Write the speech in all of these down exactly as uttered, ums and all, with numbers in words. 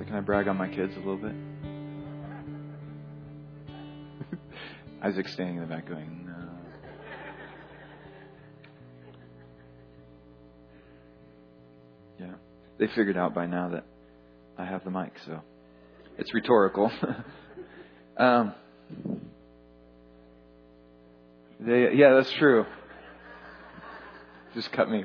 Can I brag on my kids a little bit? Isaac's standing in the back going, no. Yeah. They figured out by now that I have the mic, so it's rhetorical. um, they, yeah, that's true. Just cut me.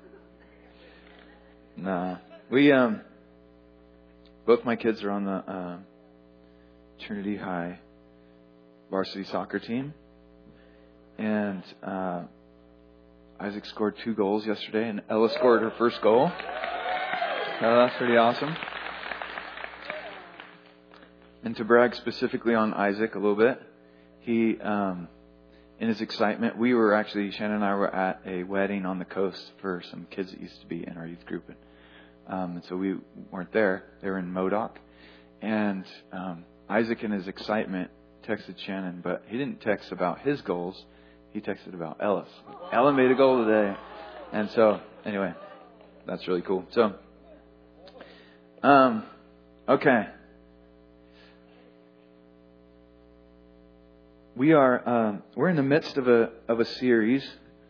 Nah. We, um, both my kids are on the uh, Trinity High varsity soccer team. And uh, Isaac scored two goals yesterday, and Ella scored her first goal. So that's pretty awesome. And to brag specifically on Isaac a little bit, he, um, in his excitement, we were actually, Shannon and I were at a wedding on the coast for some kids that used to be in our youth group. And, um, and so we weren't there. They were in Modoc. And um, Isaac, in his excitement, texted Shannon, but he didn't text about his goals. He texted about Ella's. Ella made a goal today. And so, anyway, that's really cool. So, um, okay. We are, um, we're in the midst of a, of a series.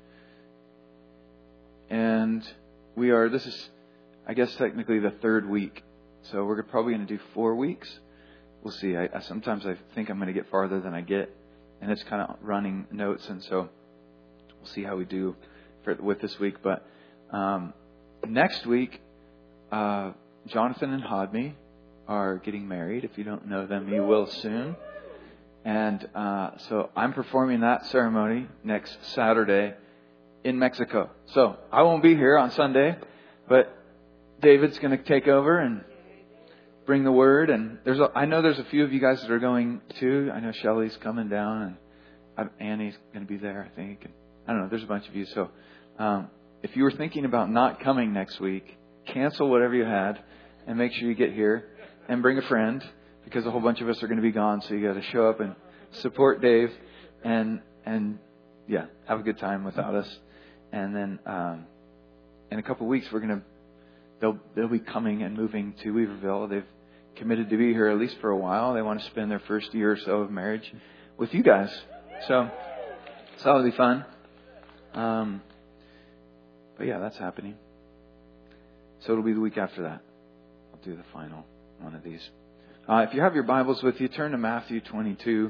And we are, this is, I guess, technically the third week. So we're probably going to do four weeks. We'll see. I, I sometimes I think I'm going to get farther than I get, and it's kind of running notes, and so we'll see how we do for, with this week. But um, next week, uh, Jonathan and Hodme are getting married. If you don't know them, you will soon. And uh, so I'm performing that ceremony next Saturday in Mexico. So I won't be here on Sunday, but David's going to take over and bring the word. And there's a, I know there's a few of you guys that are going too. I know Shelly's coming down, and I, Annie's going to be there, I think. And I don't know. There's a bunch of you. So um, if you were thinking about not coming next week, cancel whatever you had and make sure you get here and bring a friend, because a whole bunch of us are going to be gone. So you got to show up and support Dave and, and yeah, have a good time without us. And then um, in a couple of weeks, we're going to They'll they'll be coming and moving to Weaverville. They've committed to be here at least for a while. They want to spend their first year or so of marriage with you guys. So, so that'll be fun. Um, but yeah, that's happening. So it'll be the week after that. I'll do the final one of these. Uh, if you have your Bibles with you, turn to Matthew twenty-two.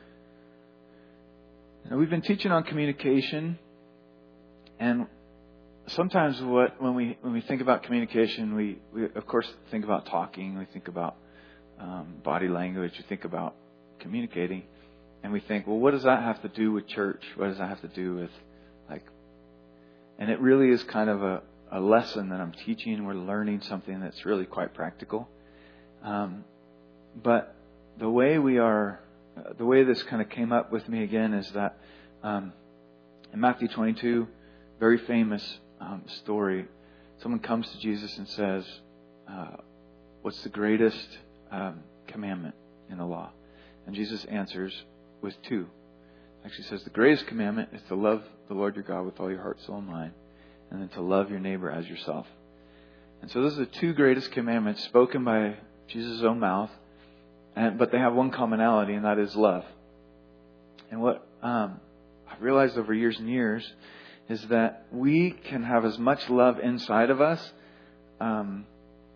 Now, we've been teaching on communication, and sometimes what when we when we think about communication, we, we of course think about talking, we think about um, body language, we think about communicating, and we think, well, what does that have to do with church? What does that have to do with, like, and it really is kind of a, a lesson that I'm teaching. We're learning something that's really quite practical. Um, but the way we are, uh, the way this kind of came up with me again is that um, in Matthew twenty-two, very famous Um, story. Someone comes to Jesus and says, uh, what's the greatest um, commandment in the law? And Jesus answers with two. Actually says the greatest commandment is to love the Lord your God with all your heart, soul, and mind, and then to love your neighbor as yourself. And so those are the two greatest commandments spoken by Jesus' own mouth, and but they have one commonality, and that is love. And what um, I've realized over years and years is that we can have as much love inside of us um,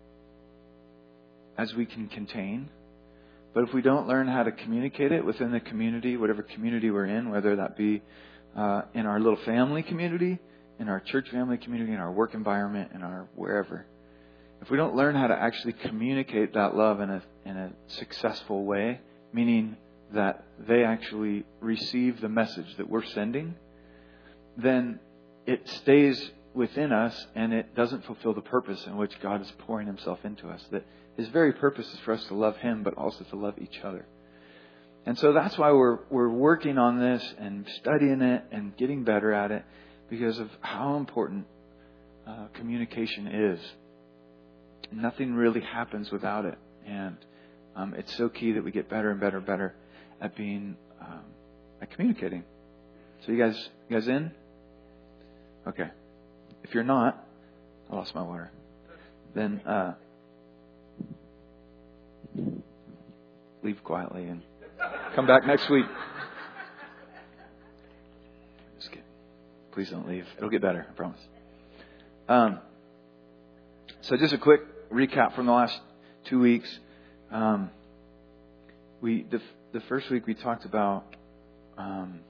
as we can contain. But if we don't learn how to communicate it within the community, whatever community we're in, whether that be uh, in our little family community, in our church family community, in our work environment, in our wherever, if we don't learn how to actually communicate that love in a in a successful way, meaning that they actually receive the message that we're sending, then it stays within us and it doesn't fulfill the purpose in which God is pouring Himself into us. That His very purpose is for us to love Him, but also to love each other. And so that's why we're we're working on this and studying it and getting better at it, because of how important uh, communication is. Nothing really happens without it, and um, it's so key that we get better and better and better at being um, at communicating. So you guys, you guys in? Okay. If you're not, I lost my water. Then uh, leave quietly and come back next week. Just kidding. Please don't leave. It'll get better, I promise. Um, so just a quick recap from the last two weeks. Um, we the the first week we talked about. Um,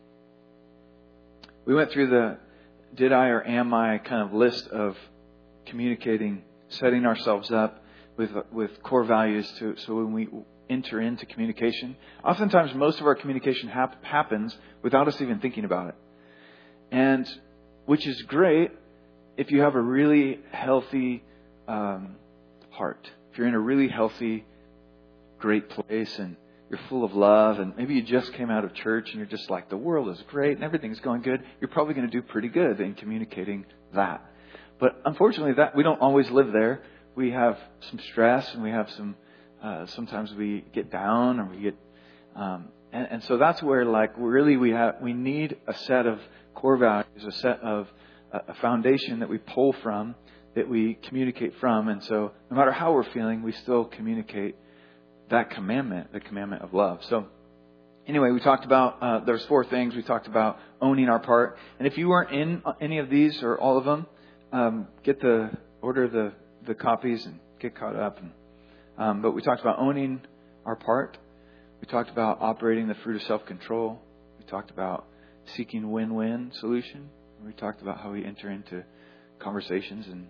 we went through the did I or am I kind of list of communicating, setting ourselves up with with core values to so when we enter into communication. Oftentimes, most of our communication hap- happens without us even thinking about it, and which is great if you have a really healthy um, heart. If you're in a really healthy, great place and you're full of love, and maybe you just came out of church and you're just like, the world is great and everything's going good, you're probably going to do pretty good in communicating that. But unfortunately, that we don't always live there. We have some stress and we have some, uh, sometimes we get down or we get, um, and, and so that's where like really we have, we need a set of core values, a set of, uh, a foundation that we pull from, that we communicate from. And so no matter how we're feeling, we still communicate that commandment, the commandment of love. So anyway, we talked about, uh, there's four things. We talked about owning our part. And if you weren't in any of these or all of them, um, get the, order the, the copies and get caught up. And, um, but we talked about owning our part. We talked about operating the fruit of self-control. We talked about seeking win-win solution. We talked about how we enter into conversations and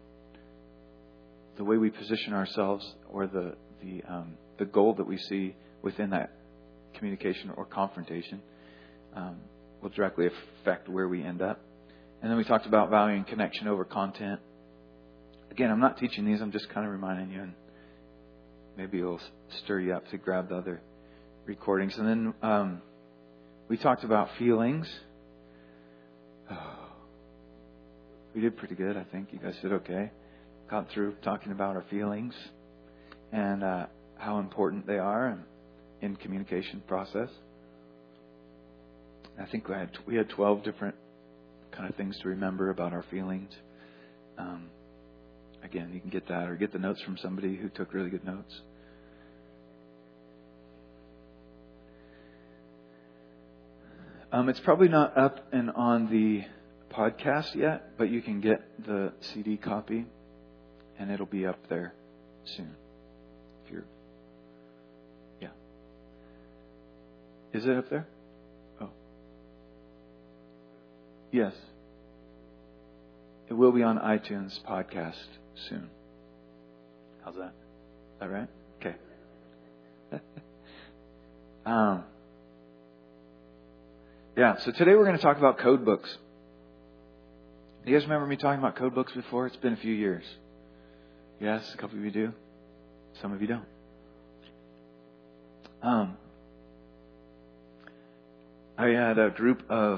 the way we position ourselves or the, the, um, the goal that we see within that communication or confrontation um, will directly affect where we end up. And then we talked about valuing connection over content. Again, I'm not teaching these. I'm just kind of reminding you, and maybe it'll stir you up to grab the other recordings. And then um, we talked about feelings. Oh, we did pretty good, I think. You guys did okay. Got through talking about our feelings and uh, how important they are in, in communication process. I think we had we had twelve different kind of things to remember about our feelings. Um, again, you can get that or get the notes from somebody who took really good notes. Um, it's probably not up and on the podcast yet, but you can get the C D copy, and it'll be up there soon. If you're Yeah. Is it up there? Oh. Yes. It will be on iTunes podcast soon. How's that? Is that right? Okay. um, yeah, so today we're going to talk about code books. Do you guys remember me talking about code books before? It's been a few years. Yes, a couple of you do. Some of you don't. Um, I had a group of,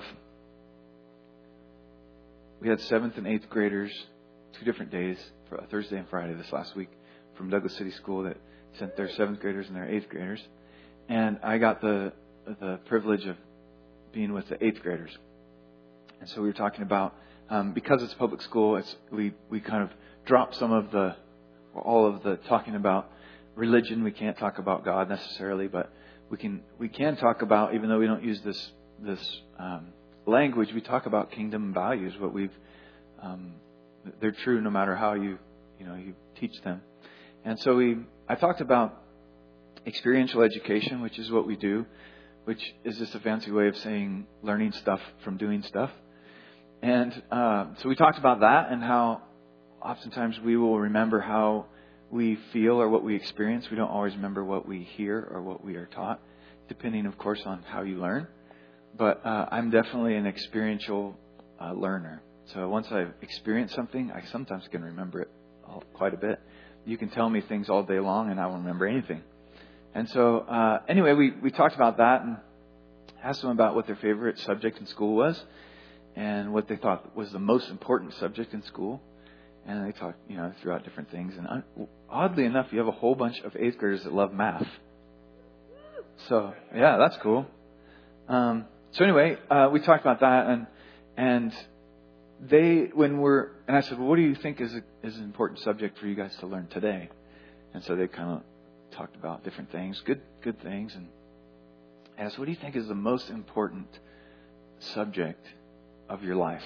we had seventh and eighth graders, two different days, for Thursday and Friday this last week, from Douglas City School that sent their seventh graders and their eighth graders. And I got the the privilege of being with the eighth graders. And so we were talking about, um, because it's public school, it's we, we kind of dropped some of the, all of the talking about religion. We can't talk about God necessarily, but we can we can talk about, even though we don't use this this um, language, we talk about kingdom values. What we've um, they're true no matter how you you know you teach them. And so we I talked about experiential education, which is what we do, which is just a fancy way of saying learning stuff from doing stuff. And uh, so we talked about that and how oftentimes we will remember how we feel or what we experience. We don't always remember what we hear or what we are taught, depending, of course, on how you learn. But uh, I'm definitely an experiential uh, learner. So once I've experienced something, I sometimes can remember it all, quite a bit. You can tell me things all day long and I won't remember anything. And so uh, anyway, we, we talked about that and asked them about what their favorite subject in school was and what they thought was the most important subject in school. And they talked, you know, throughout different things. And I, oddly enough, you have a whole bunch of eighth graders that love math. So, yeah, that's cool. Um, so anyway, uh, we talked about that. And and they, when we're, and I said, well, what do you think is a, is an important subject for you guys to learn today? And so they kind of talked about different things, good good things, and asked, what do you think is the most important subject of your life?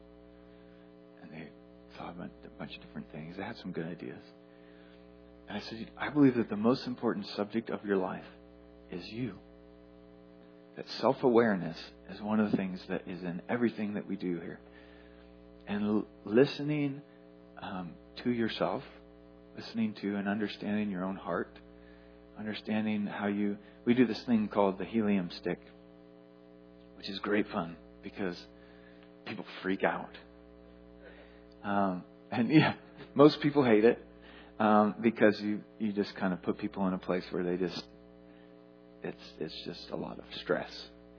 And they thought about a bunch of different things. They had some good ideas. And I said, I believe that the most important subject of your life is you. That self-awareness is one of the things that is in everything that we do here. And l- listening um, to yourself, listening to and understanding your own heart, understanding how you... We do this thing called the helium stick, which is great fun because people freak out. Um, and yeah, most people hate it um, because you, you just kind of put people in a place where they just... It's it's just a lot of stress.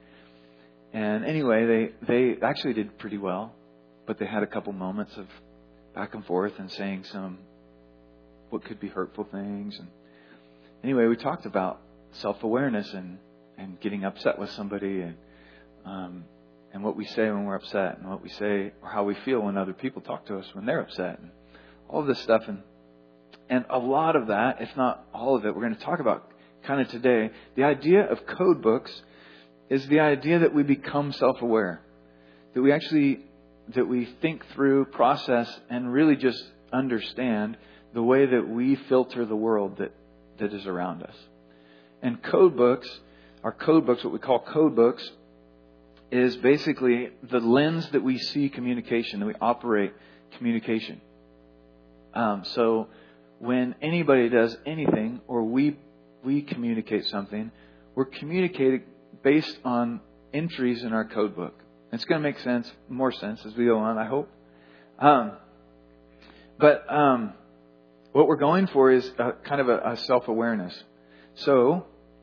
And anyway, they, they actually did pretty well, but they had a couple moments of back and forth and saying some what could be hurtful things. And anyway, we talked about self-awareness and, and getting upset with somebody and um, and what we say when we're upset and what we say or how we feel when other people talk to us when they're upset and all of this stuff. And and a lot of that, if not all of it, we're going to talk about kind of today. The idea of code books is the idea that we become self-aware, that we actually, that we think through, process, and really just understand the way that we filter the world that, that is around us. And code books, our code books, what we call code books, is basically the lens that we see communication, that we operate communication. Um, so when anybody does anything, or we we communicate something, we're communicating based on entries in our code book. It's going to make sense, more sense as we go on, I hope. Um, but um, what we're going for is a, kind of a, a self-awareness. So,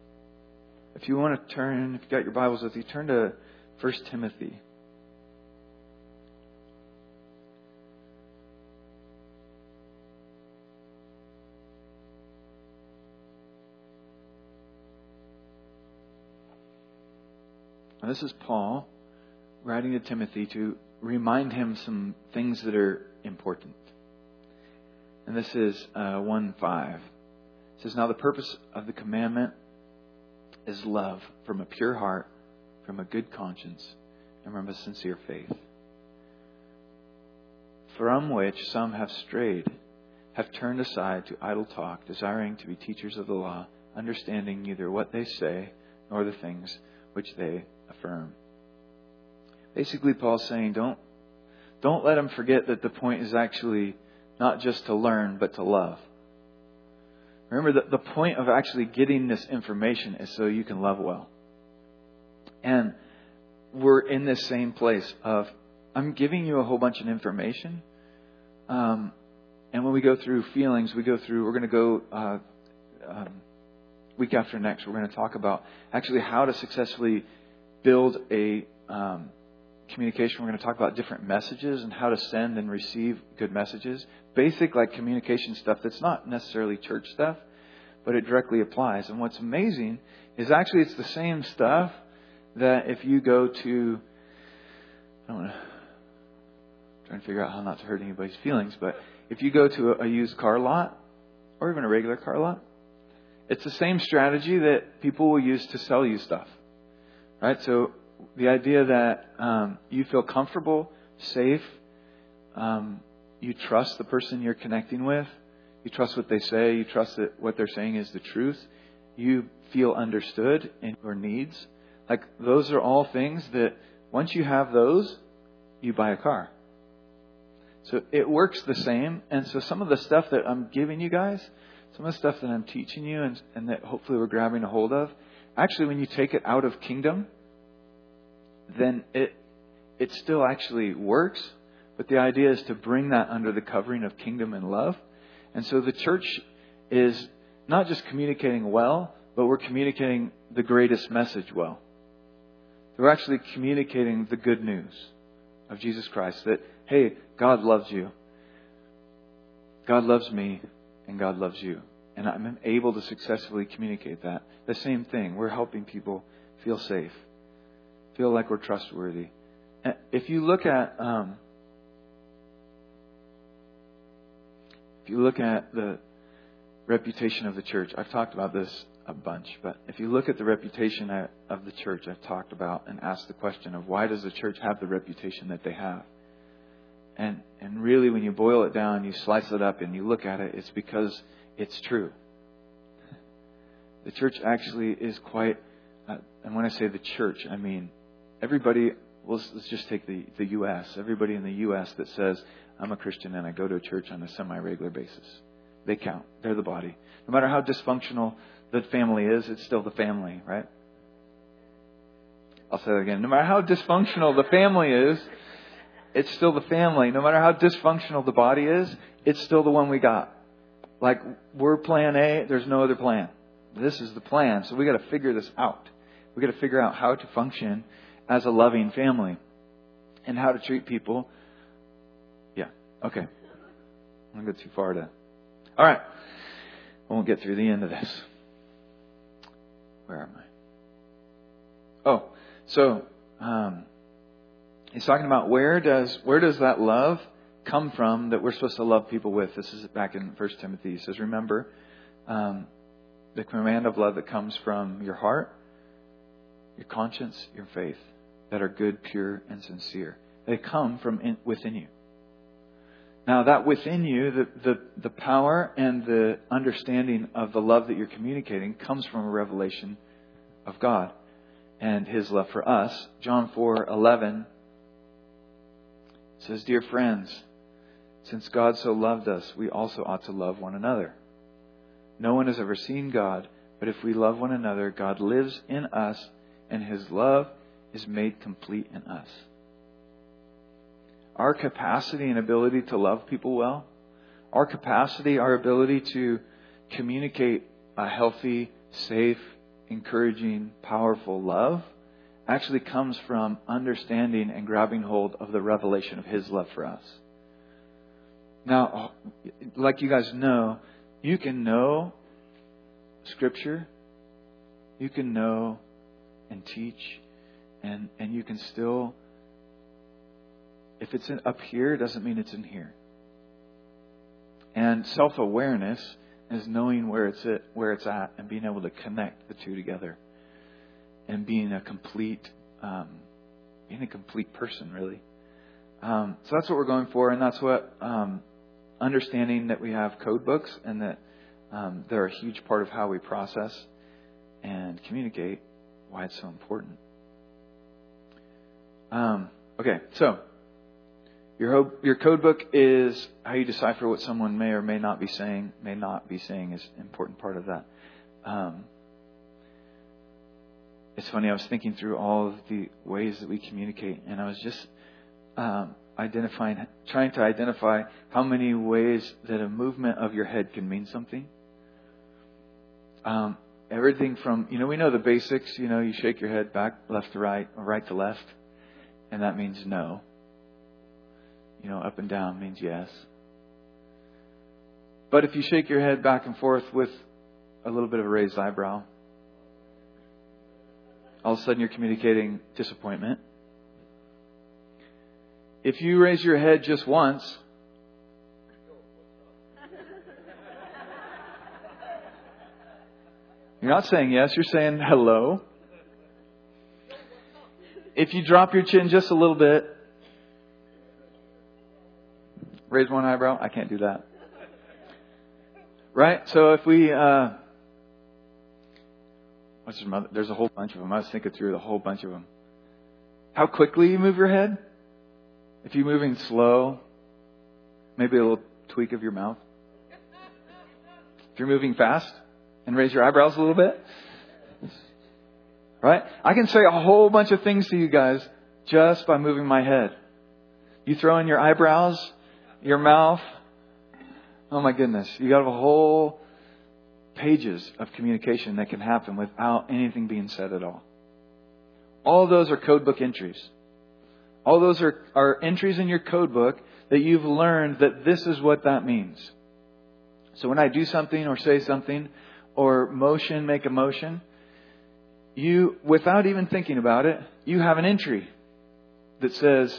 if you want to turn, if you've got your Bibles with you, turn to First Timothy. Now, this is Paul writing to Timothy to remind him some things that are important. And this is uh, one five. It says, now the purpose of the commandment is love from a pure heart, from a good conscience, and from a sincere faith, from which some have strayed, have turned aside to idle talk, desiring to be teachers of the law, understanding neither what they say nor the things which they affirm. Basically, Paul's saying, don't don't let them forget that the point is actually not just to learn, but to love. Remember, the, the point of actually getting this information is so you can love well. And we're in this same place of, I'm giving you a whole bunch of information. Um, and when we go through feelings, we go through, we're going to go uh, um, week after next, we're going to talk about actually how to successfully build a um, communication. We're going to talk about different messages and how to send and receive good messages. Basic like communication stuff that's not necessarily church stuff, but it directly applies. And what's amazing is actually it's the same stuff that if you go to, I don't know, I'm trying to figure out how not to hurt anybody's feelings, but if you go to a, a used car lot or even a regular car lot, it's the same strategy that people will use to sell you stuff. Right? So the idea that um, you feel comfortable, safe, um, you trust the person you're connecting with, you trust what they say, you trust that what they're saying is the truth, you feel understood in your needs. Like those are all things that once you have those, you buy a car. So it works the same. And so some of the stuff that I'm giving you guys, some of the stuff that I'm teaching you and, and that hopefully we're grabbing a hold of, actually when you take it out of kingdom, then it it still actually works. But the idea is to bring that under the covering of kingdom and love. And so the church is not just communicating well, but we're communicating the greatest message well. We're actually communicating the good news of Jesus Christ. That, hey, God loves you. God loves me. And God loves you. And I'm able to successfully communicate that. The same thing. We're helping people feel safe. Feel like we're trustworthy. And if you look at... Um, If you look at the reputation of the church. I've talked about this a bunch, but if you look at the reputation of the church, I've talked about and asked the question of why does the church have the reputation that they have? And and really, when you boil it down, you slice it up and you look at it, it's because it's true. The church actually is quite, uh, and when I say the church, I mean everybody. Well, let's, let's just take the, the U S Everybody in the U S that says, I'm a Christian and I go to a church on a semi-regular basis. They count. They're the body. No matter how dysfunctional the family is, it's still the family, right? I'll say that again. No matter how dysfunctional the family is, it's still the family. No matter how dysfunctional the body is, it's still the one we got. Like, we're plan A, there's no other plan. This is the plan. So we got to figure this out. We got to figure out how to function as a loving family and how to treat people. Yeah. Okay. I don't go too far to. All right. I won't get through the end of this. Where am I? Oh, so um, he's talking about where does where does that love come from that we're supposed to love people with? This is back in First Timothy. He says, remember um, the command of love that comes from your heart, your conscience, your faith, that are good, pure, and sincere. They come from in, within you. Now, that within you, the, the, the power and the understanding of the love that you're communicating comes from a revelation of God and His love for us. John four eleven says, dear friends, since God so loved us, we also ought to love one another. No one has ever seen God, but if we love one another, God lives in us, and His love is made complete in us. Our capacity and ability to love people well, our capacity, our ability to communicate a healthy, safe, encouraging, powerful love actually comes from understanding and grabbing hold of the revelation of His love for us. Now, like you guys know, you can know Scripture, you can know and teach, and, and you can still, if it's in, up here, it doesn't mean it's in here. And self-awareness is knowing where it's at, where it's at, and being able to connect the two together, and being a complete, um, being a complete person, really. Um, so that's what we're going for, and that's what um, understanding that we have code books and that um, they're a huge part of how we process and communicate. Why it's so important. Um, okay, so your your code book is how you decipher what someone may or may not be saying. May not be saying is an important part of that. Um, it's funny. I was thinking through all of the ways that we communicate, and I was just um, identifying, trying to identify how many ways that a movement of your head can mean something. Um, Everything from, you know, we know the basics. You know, you shake your head back, left to right, or right to left. And that means no. You know, up and down means yes. But if you shake your head back and forth with a little bit of a raised eyebrow, all of a sudden you're communicating disappointment. If you raise your head just once, you're not saying yes, you're saying hello. If you drop your chin just a little bit, raise one eyebrow, I can't do that. Right? So if we, uh, what's your mother? There's a whole bunch of them. I was thinking through the whole bunch of them. How quickly you move your head? If you're moving slow, maybe a little tweak of your mouth. If you're moving fast, and raise your eyebrows a little bit. Right? I can say a whole bunch of things to you guys just by moving my head. You throw in your eyebrows, your mouth. Oh my goodness. You got a whole pages of communication that can happen without anything being said at all. All those are code book entries. All those are, are entries in your code book that you've learned that this is what that means. So when I do something or say something, or motion, make a motion, you, without even thinking about it, you have an entry that says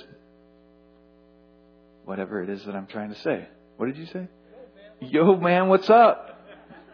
whatever it is that I'm trying to say. What did you say? Yo, man, what's up?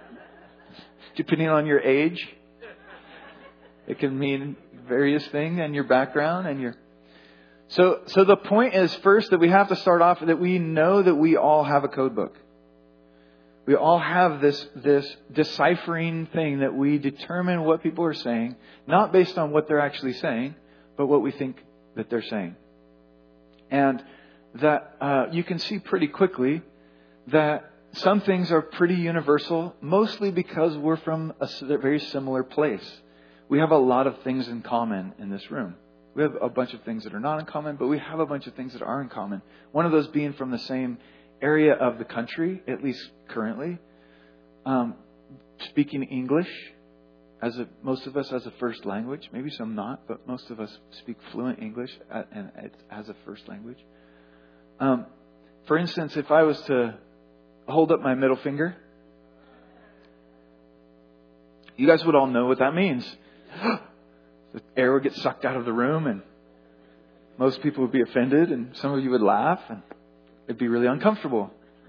depending on your age. It can mean various things and your background and your... So, so the point is first that we have to start off that we know that we all have a code book. We all have this, this deciphering thing that we determine what people are saying, not based on what they're actually saying, but what we think that they're saying. And that uh, you can see pretty quickly that some things are pretty universal, mostly because we're from a very similar place. We have a lot of things in common in this room. We have a bunch of things that are not in common, but we have a bunch of things that are in common. One of those being from the same area of the country, at least currently, um, speaking English, as a, most of us as a first language. Maybe some not, but most of us speak fluent English and as a first language. Um, for instance, if I was to hold up my middle finger, you guys would all know what that means. The air would get sucked out of the room and most people would be offended and some of you would laugh and it'd be really uncomfortable.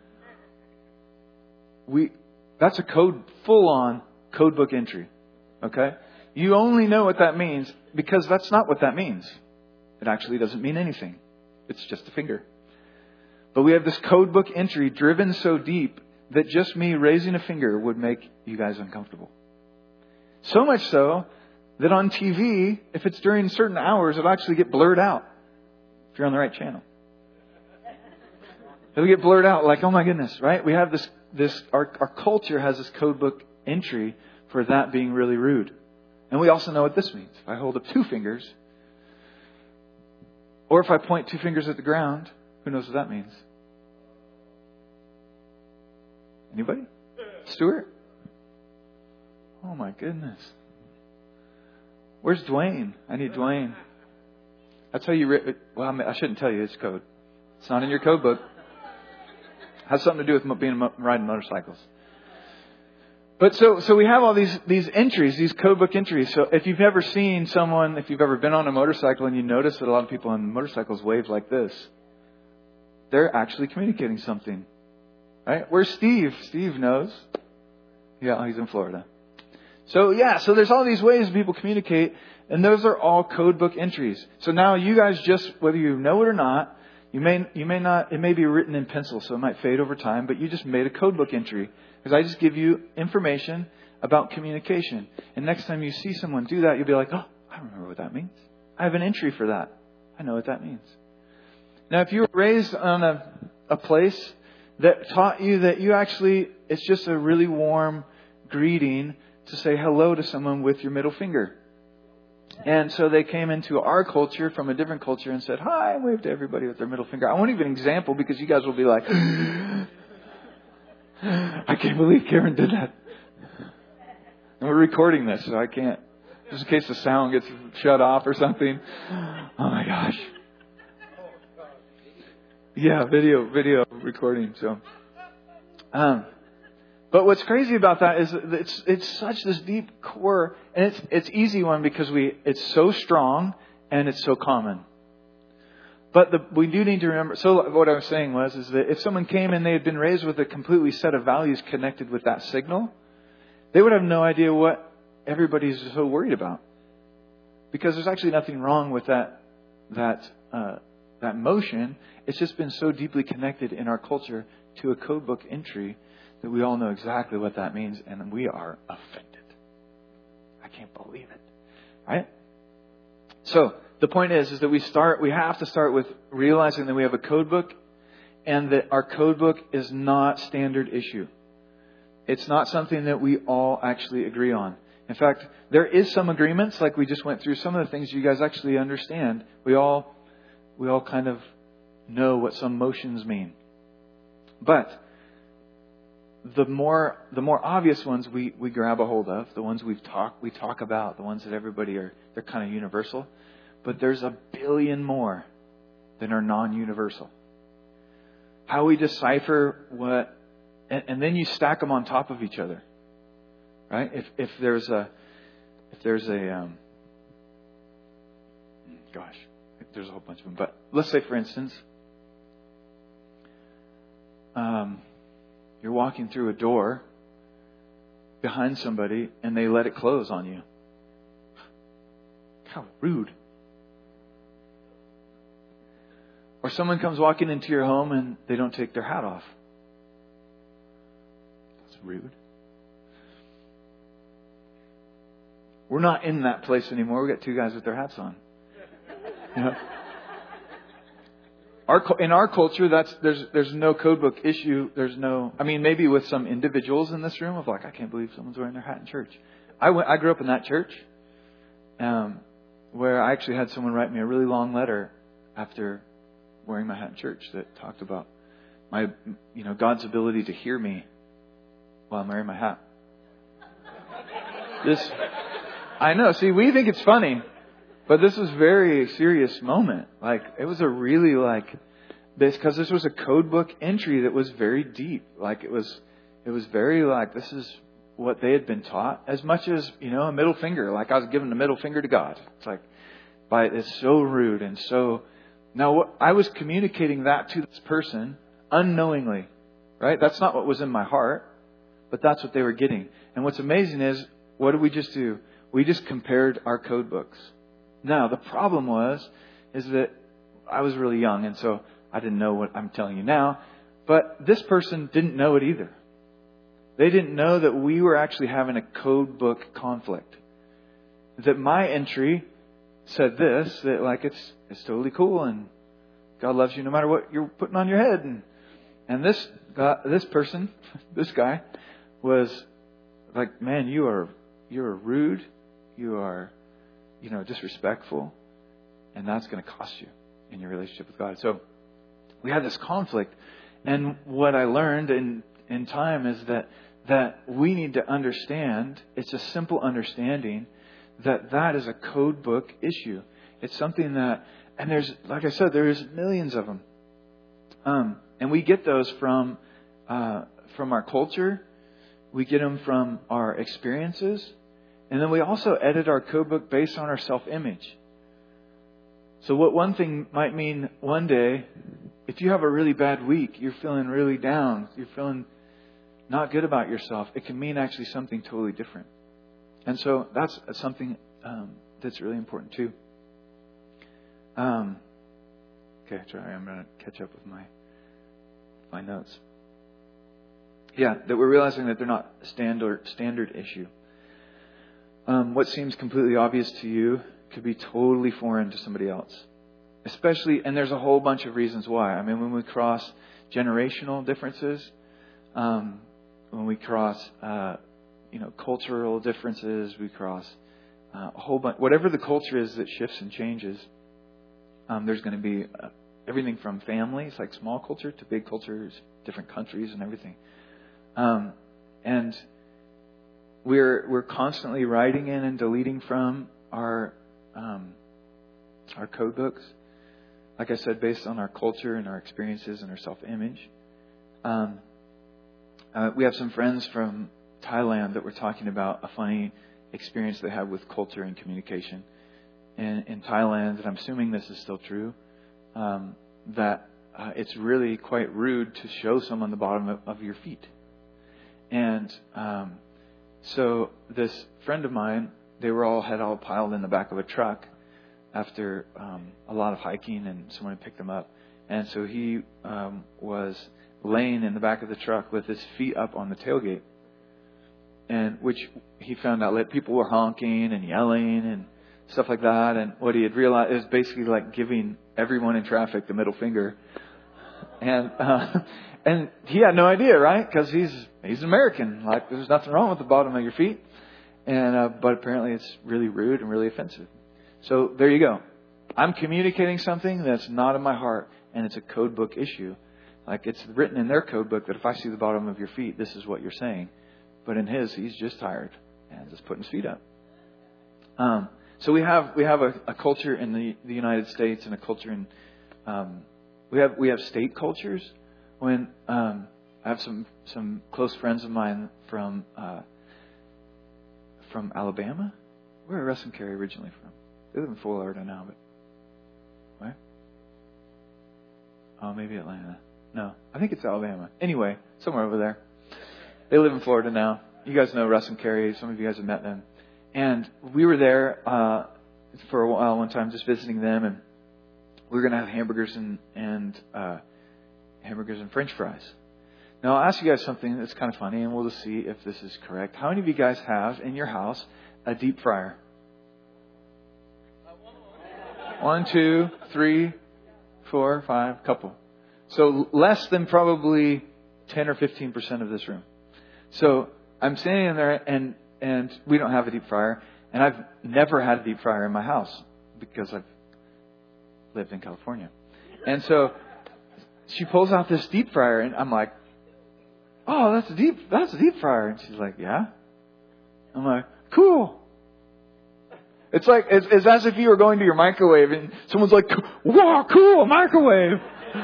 We, that's a code, full on code book entry. Okay? You only know what that means because that's not what that means. It actually doesn't mean anything. It's just a finger. But we have this code book entry driven so deep that just me raising a finger would make you guys uncomfortable. So much so that on T V, if it's during certain hours, it'll actually get blurred out. If you're on the right channel. It'll get blurred out like, oh my goodness, right? We have this, this, our, our culture has this code book entry for that being really rude. And we also know what this means. If I hold up two fingers, or if I point two fingers at the ground, who knows what that means? Anybody? Stuart? Oh my goodness. Where's Dwayne? I need Dwayne. That's how you... Ri- well, I, mean, I shouldn't tell you it's code. It's not in your code book. It has something to do with being riding motorcycles. But so so we have all these these entries, these code book entries. So if you've ever seen someone, if you've ever been on a motorcycle and you notice that a lot of people on motorcycles wave like this, they're actually communicating something. Right? Where's Steve? Steve knows. Yeah, he's in Florida. So yeah, so there's all these ways people communicate, and those are all code book entries. So now you guys just, whether you know it or not, you may you may not, it may be written in pencil, so it might fade over time, but you just made a code book entry. Because I just give you information about communication. And next time you see someone do that, you'll be like, oh, I remember what that means. I have an entry for that. I know what that means. Now, if you were raised on a, a place that taught you that you actually, it's just a really warm greeting to say hello to someone with your middle finger. And so they came into our culture from a different culture and said, hi, and waved to everybody with their middle finger. I won't even example because you guys will be like... I can't believe Karen did that. And we're recording this, so I can't. Just in case the sound gets shut off or something. Oh my gosh. Yeah, video, video recording. So, um, but what's crazy about that is that it's it's such this deep core, and it's it's easy one because we it's so strong and it's so common. But the, we do need to remember, so what I was saying was, is that if someone came and they had been raised with a completely set of values connected with that signal, they would have no idea what everybody's so worried about. Because there's actually nothing wrong with that, that, uh, that motion. It's just been so deeply connected in our culture to a code book entry that we all know exactly what that means, and we are offended. I can't believe it. Right? So, the point is, is that we start, we have to start with realizing that we have a code book and that our code book is not standard issue. It's not something that we all actually agree on. In fact, there is some agreements, like we just went through some of the things you guys actually understand. We all, we all kind of know what some motions mean. But the more, the more obvious ones we, we grab a hold of, the ones we've talked, we talk about, the ones that everybody are, they're kind of universal. But there's a billion more than are non-universal. How we decipher what, and, and then you stack them on top of each other, right? If if there's a, if there's a, um, gosh, there's a whole bunch of them. But let's say, for instance, um, you're walking through a door, behind somebody and they let it close on you. How rude. Or someone comes walking into your home and they don't take their hat off. That's rude. We're not in that place anymore. We got two guys with their hats on. You know? Our, in our culture, that's there's there's no code book issue. There's no, I mean, maybe with some individuals in this room of like, I can't believe someone's wearing their hat in church. I went, I grew up in that church, um, where I actually had someone write me a really long letter after wearing my hat in church that talked about my, you know, God's ability to hear me while I'm wearing my hat. This, I know. See, we think it's funny. But this was a very serious moment. Like, it was a really like this, because this was a code book entry that was very deep. Like, it was, it was very like, this is what they had been taught, as much as, you know, a middle finger. Like, I was giving a middle finger to God. It's like, by, it's so rude and so. Now, what, I was communicating that to this person unknowingly, right? That's not what was in my heart, but that's what they were getting. And what's amazing is, what did we just do? We just compared our code books. Now, the problem was, is that I was really young, and so I didn't know what I'm telling you now. But this person didn't know it either. They didn't know that we were actually having a code book conflict. That my entry said this, that like it's it's totally cool, and God loves you no matter what you're putting on your head. And and this guy, this person, this guy, was like, man, you are you're rude, you are. you know, disrespectful, and that's going to cost you in your relationship with God. So we had this conflict. And what I learned in, in time is that, that we need to understand, it's a simple understanding, that that is a code book issue. It's something that, and there's, like I said, there's millions of them. Um, and we get those from, uh, from our culture. We get them from our experiences. And then we also edit our code book based on our self-image. So what one thing might mean one day, if you have a really bad week, you're feeling really down, you're feeling not good about yourself, it can mean actually something totally different. And so that's something um, that's really important too. Um, okay, sorry, I'm going to catch up with my my notes. Yeah, that we're realizing that they're not a standard standard issue. Um, what seems completely obvious to you could be totally foreign to somebody else. Especially, and there's a whole bunch of reasons why. I mean, when we cross generational differences, um, when we cross, uh, you know, cultural differences, we cross uh, a whole bunch. Whatever the culture is that shifts and changes, um, there's going to be uh, everything from families, like small culture, to big cultures, different countries, and everything. Um, and We're we're constantly writing in and deleting from our um, our code books, like I said, based on our culture and our experiences and our self-image. Um, uh, we have some friends from Thailand that were talking about a funny experience they had with culture and communication in, in Thailand, and I'm assuming this is still true. Um, that uh, it's really quite rude to show someone the bottom of, of your feet, and um, So this friend of mine, they were all had all piled in the back of a truck after um, a lot of hiking, and someone picked them up. And so he um, was laying in the back of the truck with his feet up on the tailgate, and which he found out that people were honking and yelling and stuff like that. And what he had realized is basically like giving everyone in traffic the middle finger. And uh, and he had no idea, right? Because he's he's an American. Like, there's nothing wrong with the bottom of your feet. And uh, but apparently it's really rude and really offensive. So there you go. I'm communicating something that's not in my heart, and it's a code book issue. Like, it's written in their code book that if I see the bottom of your feet, this is what you're saying. But in his, he's just tired and just putting his feet up. Um, so we have we have a, a culture in the, the United States and a culture in um, we have we have state cultures. When um, I have some some close friends of mine from uh, from Alabama. Where are Russ and Carrie originally from? They live in Florida now, but where? Oh, maybe Atlanta. No, I think it's Alabama. Anyway, somewhere over there. They live in Florida now. you guys know Russ and Carrie. Some of you guys have met them. And we were there uh, for a while one time, just visiting them, and we were going to have hamburgers and and uh, hamburgers and French fries. Now, I'll ask you guys something that's kind of funny, and we'll just see if this is correct. How many of you guys have in your house a deep fryer? One, two, three, four, five, couple. So less than probably ten or fifteen percent of this room. So I'm standing there, and and we don't have a deep fryer, and I've never had a deep fryer in my house because I've lived in California. And so she pulls out this deep fryer, and I'm like, "Oh, that's a deep that's a deep fryer." And she's like, "Yeah." I'm like, "Cool." It's like it's, it's as if you were going to your microwave, and someone's like, "Wow, cool, microwave."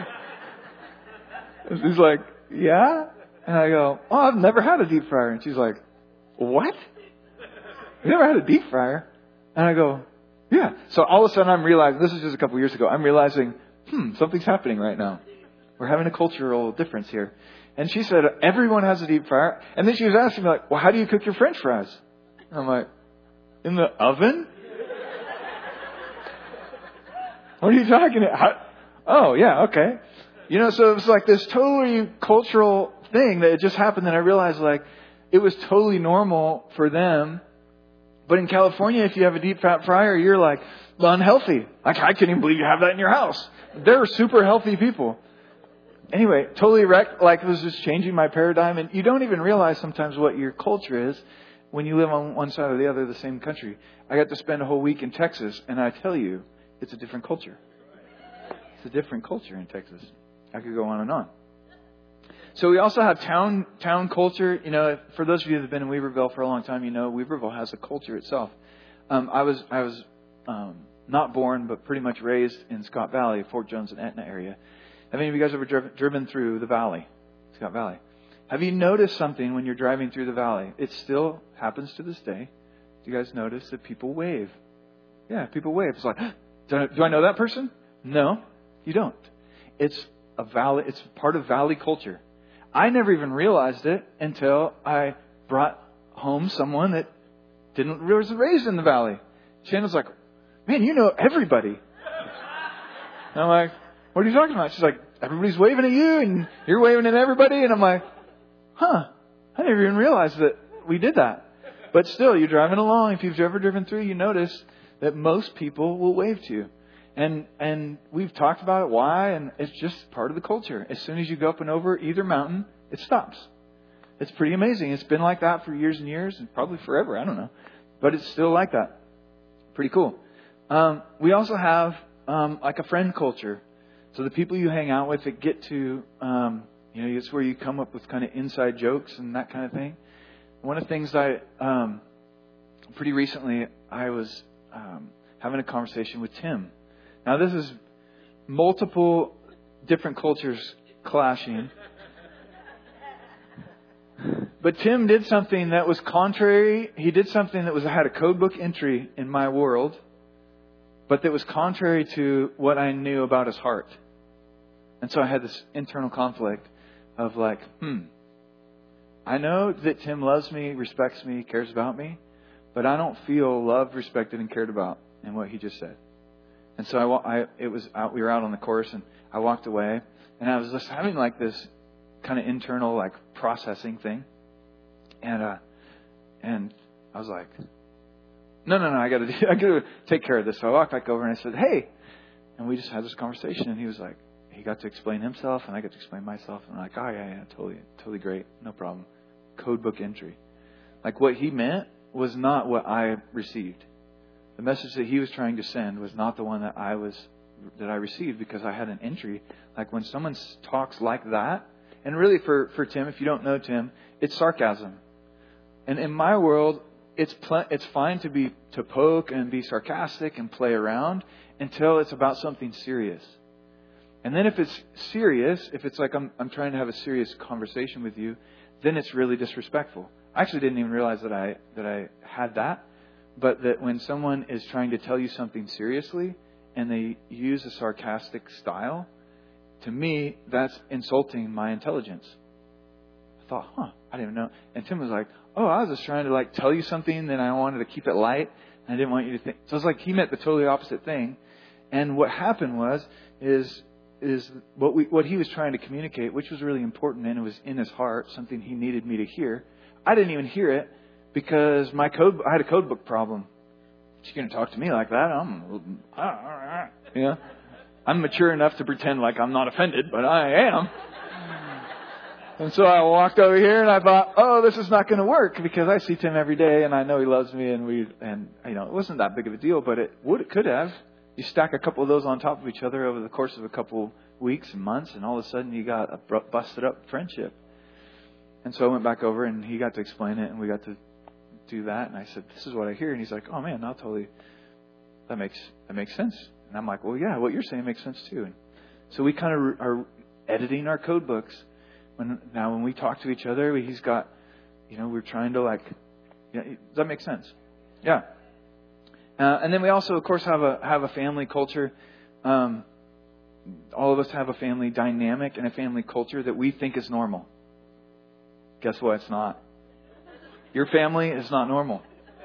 And she's like, "Yeah." And I go, "Oh, I've never had a deep fryer." And she's like, "What? You never had a deep fryer?" And I go, "Yeah." So all of a sudden I'm realizing, this is just a couple of years ago, I'm realizing, hmm, something's happening right now. We're having a cultural difference here. And she said, everyone has a deep fryer. And then she was asking me, like, well, how do you cook your French fries? And I'm like, in the oven? What are you talking about? Oh, yeah, okay. You know, so it was like this totally cultural thing that it just happened. And I realized, like, it was totally normal for them. But in California, if you have a deep fat fryer, you're like, unhealthy. Like, I couldn't even believe you have that in your house. They're super healthy people. Anyway, totally wrecked. Like, it was just changing my paradigm. And you don't even realize sometimes what your culture is when you live on one side or the other of the same country. I got to spend a whole week in Texas, and I tell you, it's a different culture. It's a different culture in Texas. I could go on and on. So we also have town town culture. You know, for those of you that have been in Weaverville for a long time, you know Weaverville has a culture itself. Um, I was I was um, not born, but pretty much raised in Scott Valley, Fort Jones and Etna area. Have any of you guys ever driven, driven through the valley, Scott Valley? Have you noticed something when you're driving through the valley? It still happens to this day. Do you guys notice that people wave? Yeah, people wave. It's like, do I, do I know that person? No, you don't. It's a valley. It's part of valley culture. I never even realized it until I brought home someone that didn't was raised in the valley. Shannon's like, man, you know everybody. And I'm like, what are you talking about? She's like, everybody's waving at you and you're waving at everybody. And I'm like, huh, I never even realized that we did that. But still, you're driving along. If you've ever driven through, you notice that most people will wave to you. And and we've talked about it, why, and it's just part of the culture. As soon as you go up and over either mountain, it stops. It's pretty amazing. It's been like that for years and years, and probably forever. I don't know. But it's still like that. Pretty cool. Um, we also have um, like a friend culture. So the people you hang out with that get to, um, you know, it's where you come up with kind of inside jokes and that kind of thing. One of the things I, um, pretty recently, I was um, having a conversation with Tim. Now, this is multiple different cultures clashing. But Tim did something that was contrary. He did something that was had a code book entry in my world, but that was contrary to what I knew about his heart. And so I had this internal conflict of like, hmm, I know that Tim loves me, respects me, cares about me, but I don't feel loved, respected, and cared about in what he just said. And so I, I, it was out, we were out on the course, and I walked away, and I was just having like this kind of internal like processing thing, and uh, and I was like, no, no, no, I got to, I got to take care of this. So I walked back over and I said, hey, and we just had this conversation, and he was like, he got to explain himself, and I got to explain myself, and I'm like, oh yeah, yeah, totally, totally great, no problem. Code book entry, like what he meant was not what I received. The message that he was trying to send was not the one that I was that I received, because I had an entry. Like when someone talks like that, and really for, for Tim, if you don't know Tim, it's sarcasm. And in my world, it's pl- it's fine to be to poke and be sarcastic and play around until it's about something serious. And then if it's serious, if it's like I'm I'm trying to have a serious conversation with you, then it's really disrespectful. I actually didn't even realize that I that I had that. But that when someone is trying to tell you something seriously and they use a sarcastic style, to me, that's insulting my intelligence. I thought, huh, I didn't even know. And Tim was like, oh, I was just trying to like tell you something, then I wanted to keep it light. And I didn't want you to think. So it's like he meant the totally opposite thing. And what happened was, is, is what we, what he was trying to communicate, which was really important, and it was in his heart, something he needed me to hear. I didn't even hear it because my code, I had a code book problem. She's going to talk to me like that. I'm, you know, I'm mature enough to pretend like I'm not offended, but I am. And so I walked over here and I thought, oh, this is not going to work because I see Tim every day and I know he loves me, and we, and you know, it wasn't that big of a deal, but it would, it could have. You stack a couple of those on top of each other over the course of a couple weeks and months, and all of a sudden you got a busted up friendship. And so I went back over and he got to explain it, and we got to do that. And I said, this is what I hear. And he's like, oh man, now totally, that makes, that makes sense. And I'm like, well, yeah, what you're saying makes sense too. And so we kind of are editing our code books. When, now when we talk to each other, he's got, you know, we're trying to like, yeah, does that make sense? Yeah. Uh, and then we also, of course, have a, have a family culture. Um, all of us have a family dynamic and a family culture that we think is normal. Guess what? It's not. Your family is not normal.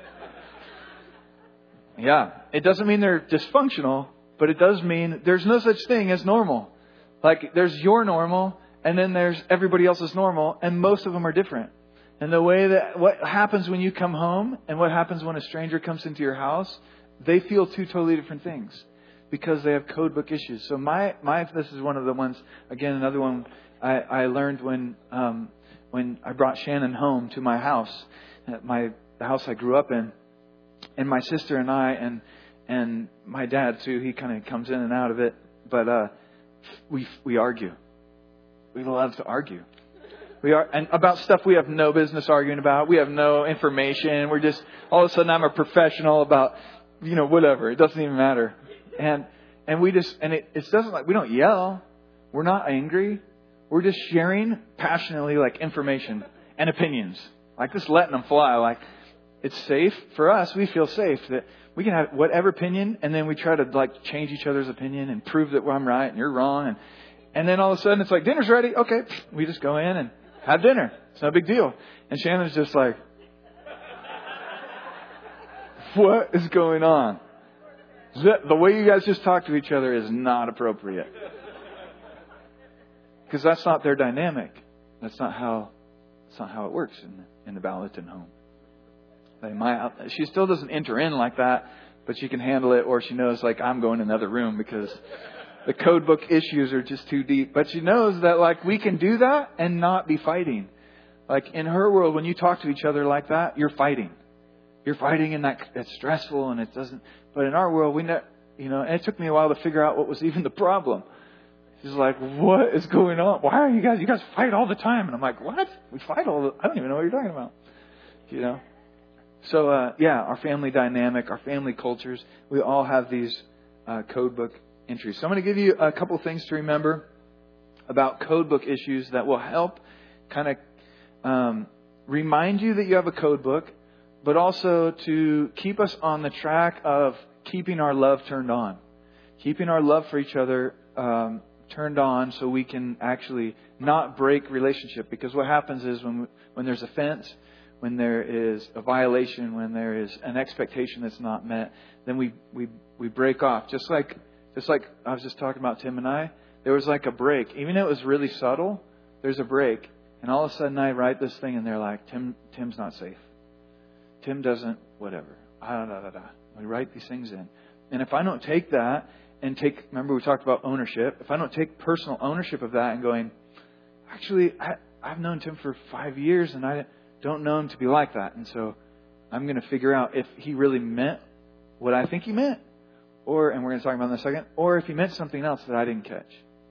Yeah. It doesn't mean they're dysfunctional, but it does mean there's no such thing as normal. Like there's your normal, and then there's everybody else's normal, and most of them are different. And the way that what happens when you come home and what happens when a stranger comes into your house, they feel two totally different things because they have code book issues. So my, my this is one of the ones, again, another one I, I learned when um, when I brought Shannon home to my house, my the house I grew up in, and my sister and I and and my dad too. He kind of comes in and out of it, but uh, we we argue. We love to argue. We are, and about stuff we have no business arguing about. We have no information. We're just, all of a sudden I'm a professional about, you know, whatever. It doesn't even matter. And, and we just, and it, it doesn't like, we don't yell. We're not angry. We're just sharing passionately like information and opinions. Like just letting them fly. Like it's safe for us. We feel safe that we can have whatever opinion, and then we try to like change each other's opinion and prove that I'm right and you're wrong. And, and then all of a sudden it's like, dinner's ready. Okay. We just go in and have dinner. It's no big deal. And Shannon's just like, what is going on? The way you guys just talk to each other is not appropriate. Because that's not their dynamic. That's not how that's not how it works in the, in the Balloton home. Like my, she still doesn't enter in like that, but she can handle it, or she knows like I'm going in another room because the code book issues are just too deep. But she knows that like we can do that and not be fighting. Like in her world, when you talk to each other like that, you're fighting. You're fighting, and that it's stressful, and it doesn't. But in our world, we know, you know. And it took me a while to figure out what was even the problem. She's like, "What is going on? Why are you guys? You guys fight all the time." And I'm like, "What? We fight all the? I don't even know what you're talking about." You know. So uh, yeah, our family dynamic, our family cultures, we all have these uh, code book entries. So I'm going to give you a couple things to remember about code book issues that will help kind of um, remind you that you have a code book, but also to keep us on the track of keeping our love turned on, keeping our love for each other um, turned on, so we can actually not break relationship. Because what happens is when when there's offense, when there is a violation, when there is an expectation that's not met, then we we we break off. Just like just like I was just talking about Tim and I, there was like a break. Even though it was really subtle, there's a break. And all of a sudden I write this thing and they're like, Tim Tim's not safe. Tim doesn't, whatever. Ah, da, da, da. We write these things in. And if I don't take that and take, remember we talked about ownership. If I don't take personal ownership of that and going, actually, I, I've known Tim for five years and I don't know him to be like that. And so I'm going to figure out if he really meant what I think he meant. Or, and we're going to talk about it in a second, or if he meant something else that I didn't catch.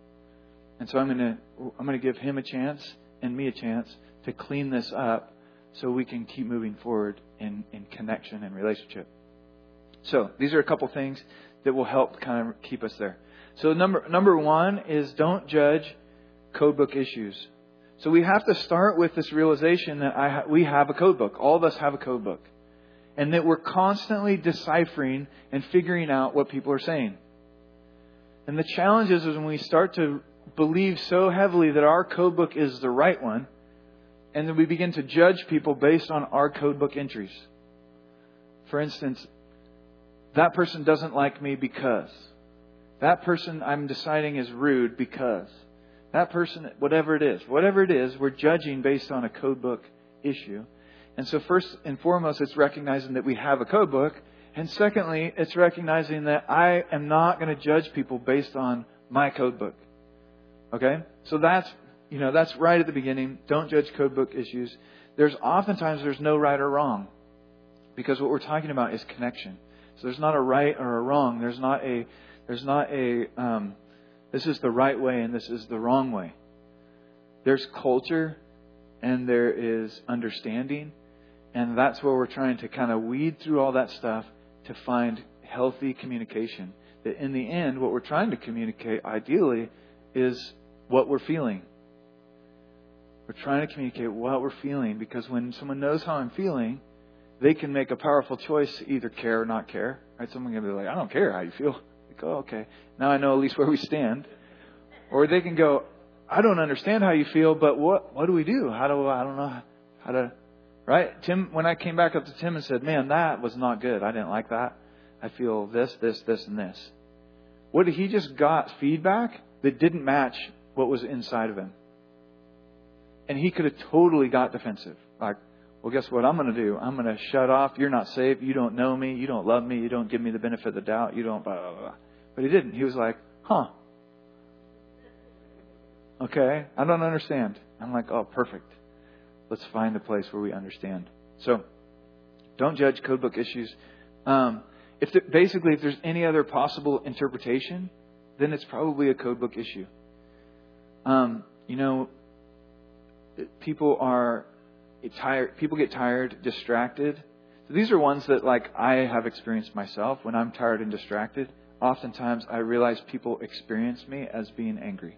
And so I'm going to, I'm going to give him a chance and me a chance to clean this up so we can keep moving forward in, in connection and relationship. So these are a couple things that will help kind of keep us there. So number, number one is don't judge code book issues. So we have to start with this realization that I ha- we have a code book. All of us have a code book. And that we're constantly deciphering and figuring out what people are saying. And the challenge is, is when we start to believe so heavily that our code book is the right one, And then we begin to judge people based on our code book entries. For instance, that person doesn't like me because. That person I'm deciding is rude because. That person, whatever it is, whatever it is, we're judging based on a code book issue. And so first and foremost, it's recognizing that we have a code book. And secondly, it's recognizing that I am not going to judge people based on my code book. Okay? So that's, you know, that's right at the beginning. Don't judge code book issues. There's oftentimes there's no right or wrong. Because what we're talking about is connection. So there's not a right or a wrong. There's not a, there's not a, um, this is the right way and this is the wrong way. There's culture and there is understanding. And that's where we're trying to kind of weed through all that stuff to find healthy communication. That in the end, what we're trying to communicate ideally is what we're feeling. We're trying to communicate what we're feeling, because when someone knows how I'm feeling, they can make a powerful choice to either care or not care. Right? Someone can be like, I don't care how you feel. Like, oh, okay. Now I know at least where we stand. Or they can go, I don't understand how you feel, but what what do we do? How do I don't know how to, right? Tim, when I came back up to Tim and said, man, that was not good. I didn't like that. I feel this, this, this, and this. What he just got feedback that didn't match what was inside of him. And he could have totally got defensive. Like, well, guess what I'm going to do? I'm going to shut off. You're not safe. You don't know me. You don't love me. You don't give me the benefit of the doubt. You don't blah, blah, blah. But he didn't. He was like, huh. Okay. I don't understand. I'm like, oh, perfect. Let's find a place where we understand. So don't judge codebook issues. Um, if there, basically, if there's any other possible interpretation, then it's probably a codebook issue. Um, you know, people are tired. People get tired, distracted. So these are ones that, like, I have experienced myself. When I'm tired and distracted, oftentimes I realize people experience me as being angry.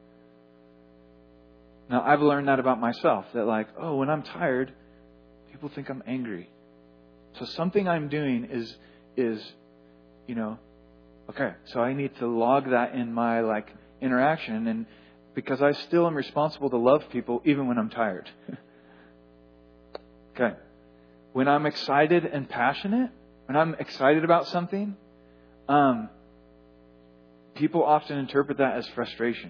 Now, I've learned that about myself, that like, oh, when I'm tired, people think I'm angry. So something I'm doing is, is, you know, okay, so I need to log that in my, like, interaction, and because I still am responsible to love people even when I'm tired. Okay. When I'm excited and passionate, when I'm excited about something, um, people often interpret that as frustration.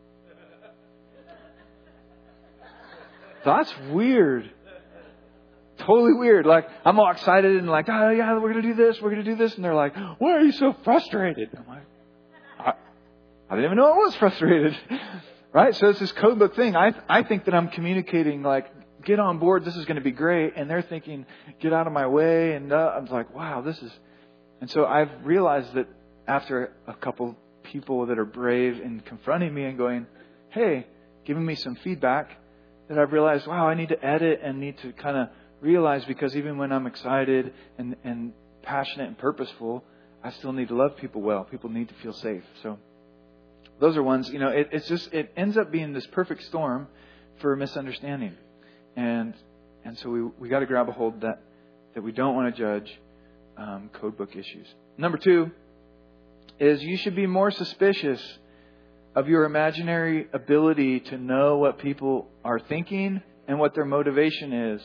That's weird. Totally weird. Like, I'm all excited and like, oh yeah, we're going to do this, we're going to do this. And they're like, why are you so frustrated? I'm like, I, I didn't even know I was frustrated. Right? So it's this code book thing. I I think that I'm communicating like, get on board, this is going to be great. And they're thinking, get out of my way. And uh, I'm like, wow, this is... And so I've realized that after a couple people that are brave in confronting me and going, hey, giving me some feedback, that I've realized, wow, I need to edit and need to kind of realize, because even when I'm excited and, and passionate and purposeful, I still need to love people well. People need to feel safe. So those are ones, you know, it, it's just, it ends up being this perfect storm for misunderstanding. And and so we we got to grab a hold that, that we don't want to judge um, code book issues. Number two is you should be more suspicious of your imaginary ability to know what people are thinking and what their motivation is.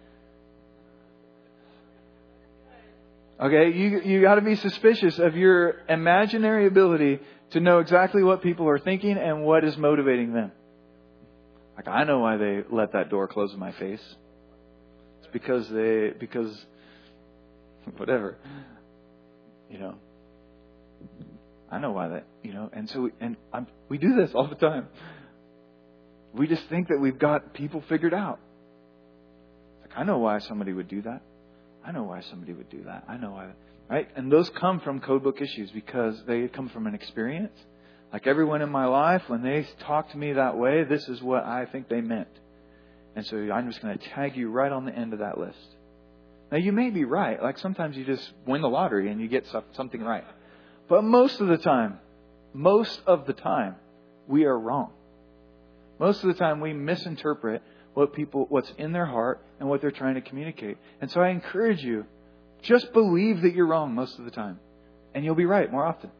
Okay, you you got to be suspicious of your imaginary ability to know exactly what people are thinking and what is motivating them. Like, I know why they let that door close in my face. It's because they because whatever, you know. I know why that, you know, and so, we, and I'm, we do this all the time. We just think that we've got people figured out. Like, I know why somebody would do that. I know why somebody would do that. I know why, right? And those come from code book issues because they come from an experience. Like everyone in my life, when they talk to me that way, this is what I think they meant. And so I'm just going to tag you right on the end of that list. Now, you may be right. Like sometimes you just win the lottery and you get something right. But most of the time, most of the time, we are wrong. Most of the time, we misinterpret what people, what's in their heart and what they're trying to communicate. And so I encourage you, just believe that you're wrong most of the time. And you'll be right more often.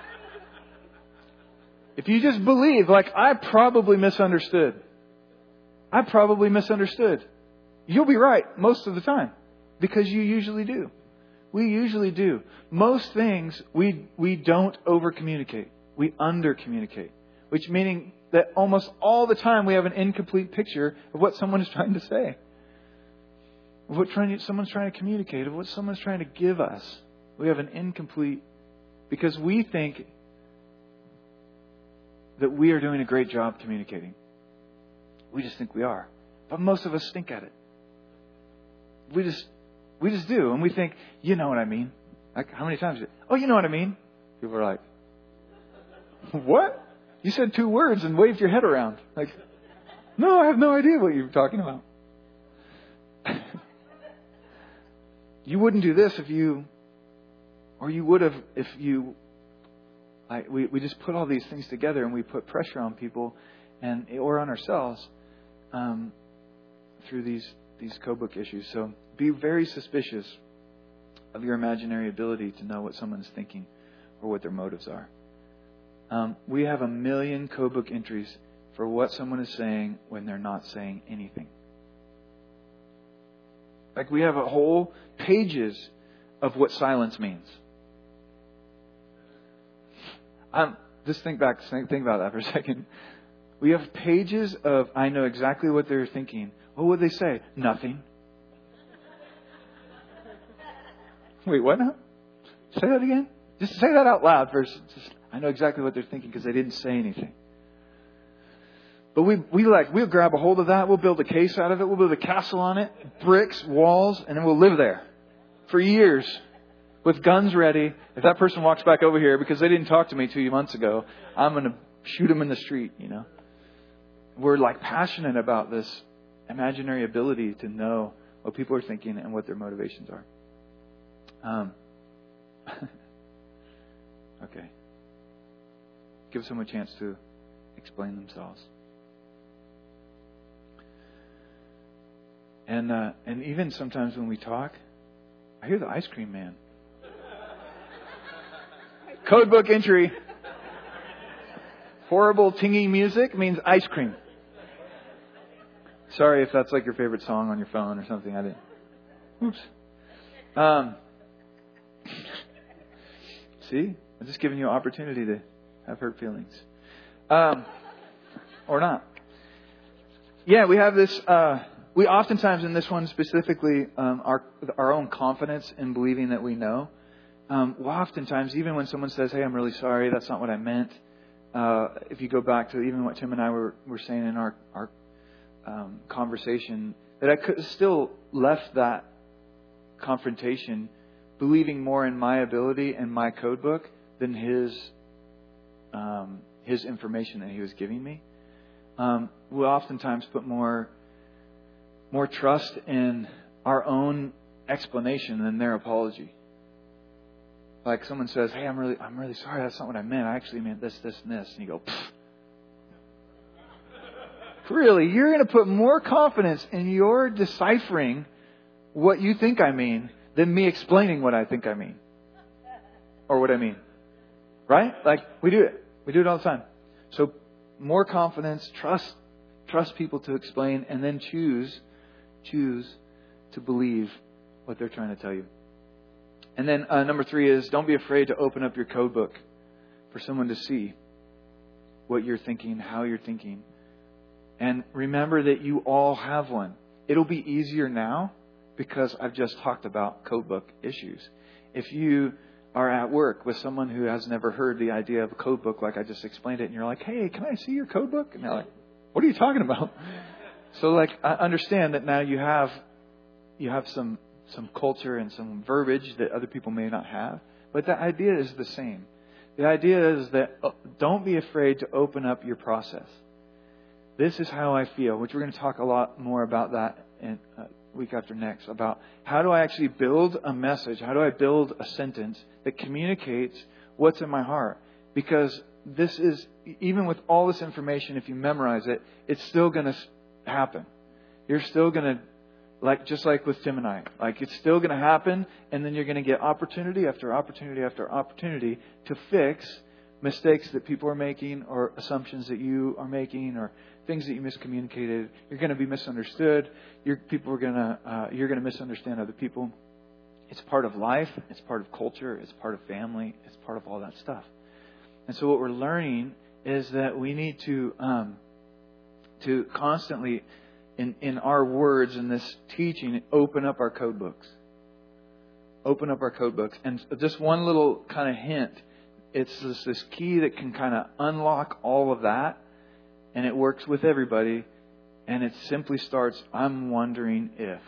If you just believe, like, I probably misunderstood. I probably misunderstood. You'll be right most of the time because you usually do. We usually do. Most things we we don't over communicate. We under communicate, which meaning that almost all the time we have an incomplete picture of what someone is trying to say, of what trying to, someone's trying to communicate, of what someone's trying to give us. We have an incomplete because we think that we are doing a great job communicating. We just think we are, but most of us stink at it. We just we just do, and we think, you know what I mean. Like how many times? Oh, you know what I mean. People are like, what? You said two words and waved your head around. Like, no, I have no idea what you're talking about. You wouldn't do this if you, or you would have if you, I, we, we just put all these things together and we put pressure on people and or on ourselves um, through these, these code book issues. So be very suspicious of your imaginary ability to know what someone's thinking or what their motives are. Um, we have a million code book entries for what someone is saying when they're not saying anything. Like we have a whole pages of what silence means. Um, just think back, think about that for a second. We have pages of, I know exactly what they're thinking. What would they say? Nothing. Wait, what now? Say that again? Just say that out loud first. Just, I know exactly what they're thinking because they didn't say anything. But we we like, we'll grab a hold of that. We'll build a case out of it. We'll build a castle on it. Bricks, walls, and then we'll live there for years with guns ready. If that person walks back over here because they didn't talk to me two months ago, I'm going to shoot them in the street, you know. We're like passionate about this imaginary ability to know what people are thinking and what their motivations are. Um, okay. Give someone a chance to explain themselves. And uh, and even sometimes when we talk, I hear the ice cream man. Code book entry. Horrible tingy music means ice cream. Sorry if that's like your favorite song on your phone or something. I didn't. Oops. Um. See? I'm just giving you an opportunity to have hurt feelings. Um, or not. Yeah, we have this, uh, we oftentimes in this one specifically, um, our, our own confidence in believing that we know. Um, well, oftentimes, even when someone says, hey, I'm really sorry, that's not what I meant. Uh, if you go back to even what Tim and I were, were saying in our, our um, conversation, that I could still left that confrontation believing more in my ability and my code book than his um, his information that he was giving me. Um, we oftentimes put more more trust in our own explanation than their apology. Like someone says, "Hey, I'm really I'm really sorry. That's not what I meant. I actually meant this, this, and this." And you go, Pfft. Really? You're going to put more confidence in your deciphering what you think I mean than me explaining what I think I mean. Or what I mean. Right? Like, we do it. We do it all the time. So, more confidence, trust, trust people to explain, and then choose, choose to believe what they're trying to tell you. And then uh, number three is, don't be afraid to open up your code book for someone to see what you're thinking, how you're thinking. And remember that you all have one. It'll be easier now because I've just talked about code book issues. If you are at work with someone who has never heard the idea of a code book like I just explained it, and you're like, hey, can I see your code book? And they're like, what are you talking about? So like, I understand that now you have you have some some culture and some verbiage that other people may not have. But the idea is the same. The idea is that don't be afraid to open up your process. This is how I feel, which we're going to talk a lot more about that in uh, week after next, about how do I actually build a message? How do I build a sentence that communicates what's in my heart? Because this is, even with all this information, if you memorize it, it's still going to happen. You're still going to, like, just like with Tim and I, like it's still going to happen. And then you're going to get opportunity after opportunity after opportunity to fix mistakes that people are making, or assumptions that you are making, or things that you miscommunicated. You're going to be misunderstood. Your people are going to uh, you're going to misunderstand other people. It's part of life. It's part of culture. It's part of family. It's part of all that stuff. And so what we're learning is that we need to um, to constantly, in in our words in this teaching, open up our code books. Open up our code books. And just one little kind of hint. It's this, this key that can kind of unlock all of that. And it works with everybody. And it simply starts, I'm wondering if.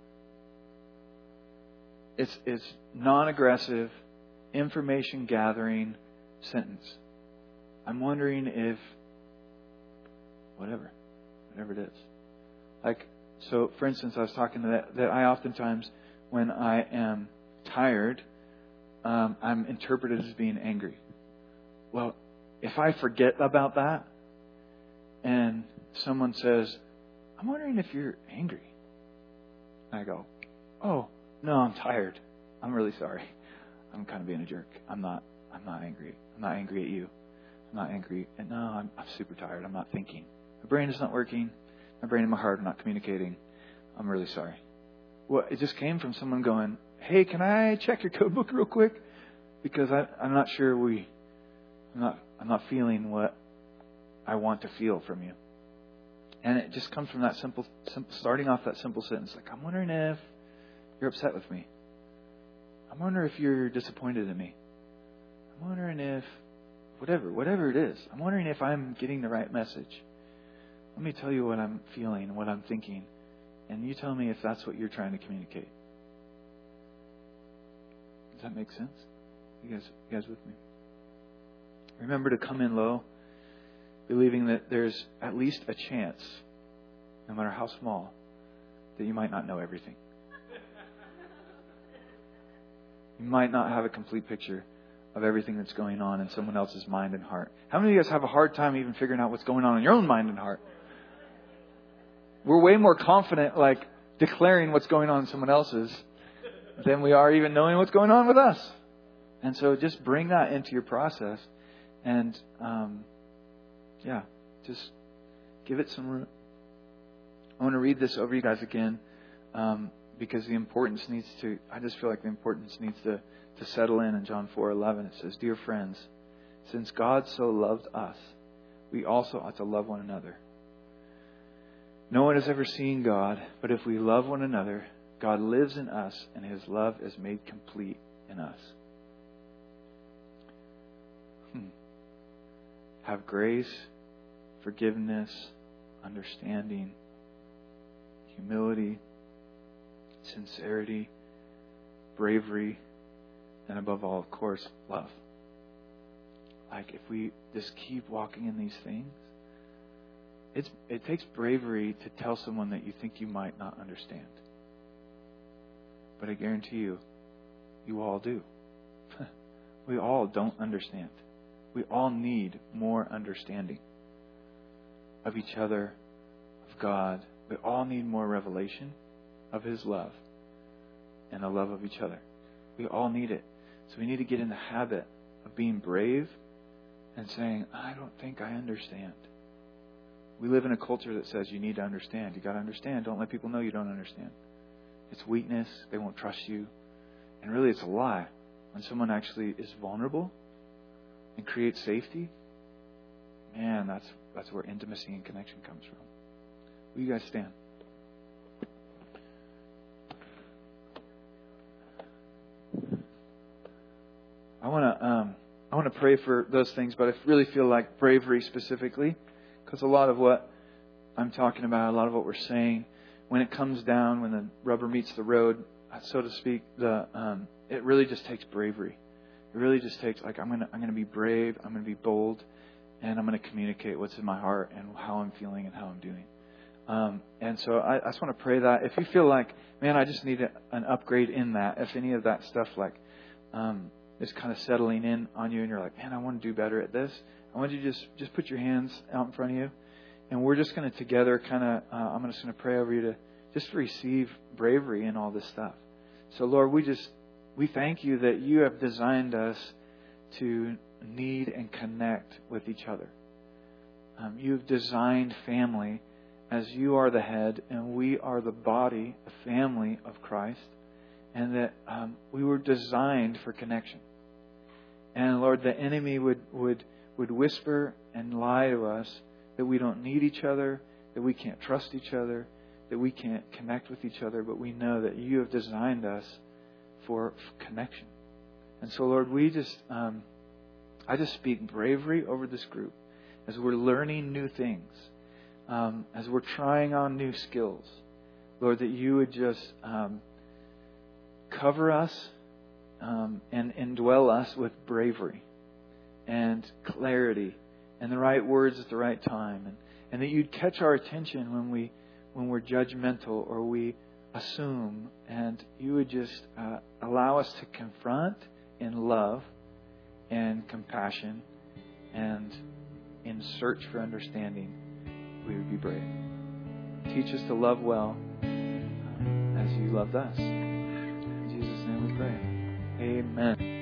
It's, it's non-aggressive, information gathering sentence. I'm wondering if, whatever, whatever it is. Like, so for instance, I was talking to that, that I oftentimes, when I am tired, um, I'm interpreted as being angry. Well, if I forget about that and someone says, I'm wondering if you're angry. I go, oh, no, I'm tired. I'm really sorry. I'm kind of being a jerk. I'm not, I'm not angry. I'm not angry at you. I'm not angry. And no, I'm, I'm super tired. I'm not thinking. My brain is not working. My brain and my heart are not communicating. I'm really sorry. Well, it just came from someone going, hey, can I check your code book real quick? Because I, I'm not sure we, I'm not, I'm not feeling what I want to feel from you. And it just comes from that simple, simple, starting off that simple sentence. Like, I'm wondering if you're upset with me. I'm wondering if you're disappointed in me. I'm wondering if, whatever, whatever it is. I'm wondering if I'm getting the right message. Let me tell you what I'm feeling and what I'm thinking. And you tell me if that's what you're trying to communicate. Does that make sense? You guys, you guys with me? Remember to come in low, believing that there's at least a chance, no matter how small, that you might not know everything. You might not have a complete picture of everything that's going on in someone else's mind and heart. How many of you guys have a hard time even figuring out what's going on in your own mind and heart? We're way more confident, like, declaring what's going on in someone else's than we are even knowing what's going on with us. And so just bring that into your process and, um, yeah, just give it some room. I want to read this over you guys again um, because the importance needs to, I just feel like the importance needs to, to settle in in John four eleven. It says, dear friends, since God so loved us, we also ought to love one another. No one has ever seen God, but if we love one another, God lives in us and His love is made complete in us. Hmm. Have grace, forgiveness, understanding, humility, sincerity, bravery, and above all, of course, love. Like if we just keep walking in these things, it's, it takes bravery to tell someone that you think you might not understand. But I guarantee you, you all do. We all don't understand. We all need more understanding of each other, of God. We all need more revelation of His love and the love of each other. We all need it. So we need to get in the habit of being brave and saying, I don't think I understand. We live in a culture that says you need to understand. You got to understand. Don't let people know you don't understand. It's weakness. They won't trust you. And really it's a lie. When someone actually is vulnerable and creates safety, man, that's that's where intimacy and connection comes from. Will you guys stand? I want to um, I want to pray for those things, but I really feel like bravery specifically, because a lot of what I'm talking about, a lot of what we're saying, when it comes down, when the rubber meets the road, so to speak, the um, it really just takes bravery. It really just takes like I'm gonna I'm gonna be brave, I'm gonna be bold, and I'm gonna communicate what's in my heart and how I'm feeling and how I'm doing. Um, and so I, I just want to pray that if you feel like, man, I just need a, an upgrade in that. If any of that stuff like um, is kind of settling in on you, and you're like, man, I want to do better at this. I want you to just just put your hands out in front of you, and we're just going to together kind of. Uh, I'm just going to pray over you to just receive bravery in all this stuff. So Lord, we just. We thank you that you have designed us to need and connect with each other. Um, you've designed family as you are the head and we are the body, the family of Christ, and that um, we were designed for connection. And Lord, the enemy would, would, would whisper and lie to us that we don't need each other, that we can't trust each other, that we can't connect with each other, but we know that you have designed us for connection. And so, Lord, we just, um, I just speak bravery over this group as we're learning new things, um, as we're trying on new skills. Lord, that you would just um, cover us um, and indwell us with bravery and clarity and the right words at the right time, and, and that you'd catch our attention when we when we're judgmental or we assume, and you would just uh, allow us to confront in love and compassion, and in search for understanding, we would be brave. Teach us to love well um, as you loved us. In Jesus' name we pray. Amen.